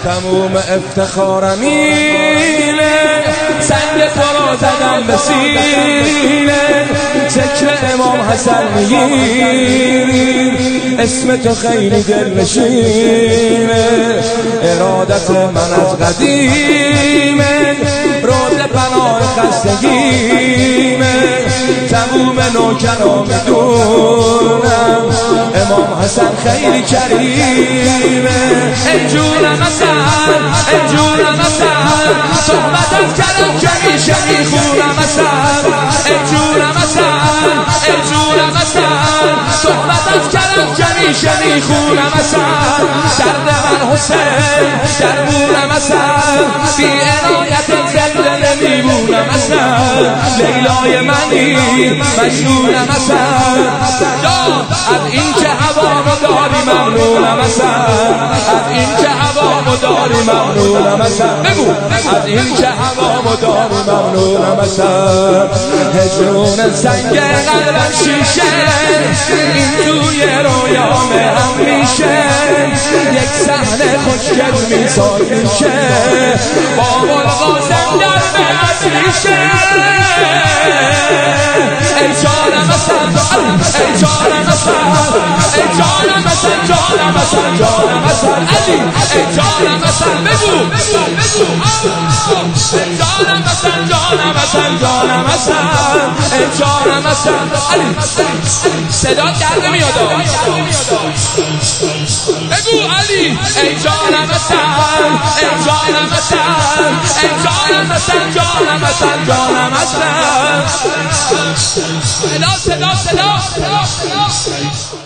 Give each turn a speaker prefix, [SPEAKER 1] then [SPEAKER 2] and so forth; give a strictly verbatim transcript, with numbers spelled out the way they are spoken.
[SPEAKER 1] تموم افتخارم اینه، سنگ تو را زدم به سینه، ذکر امام حسن میگیریم، اسم تو خیلی دلنشینه، ارادت من از قدیمه، روز پناه خستگیمه، تموم نوکرام میدونم امام حسن خیلی کریمه. ای جونم حسن، ای جونم حسن، صحبت از کرم که میشه میخونم حسن. ای جونم حسن، ای جونم حسن، صحبت از کرم که میشه میخونم حسن. درد من حسین درمونم حسن، بی عنایت زنده نمیمونم حسن. لیلای منی مجنونم حسن، از این که هوامو داری ممنونم حسن، از این که هوامو داری ممنونم حسن. بگو از این که هوامو داری ممنونم حسن. هجرون سنگ قلبم شیشه، این توی رویام هم میشه، یک صحنه خوشگل میساد میشه، باب القاسم در بهت میشه. ای جانم حسن، ای جانم حسن، ای جانم حسن، جانم حسن، جانم حسن علی، ای جانم حسن بگو جانم حسن، جانم حسن، جانم حسن، ای جانم حسن علی. صدا در نمیاد بگو علی، ای جانم حسن، ای جانم حسن، ای جانم حسن، جانم حسن، جانم حسن. صدا صدا صدا صدا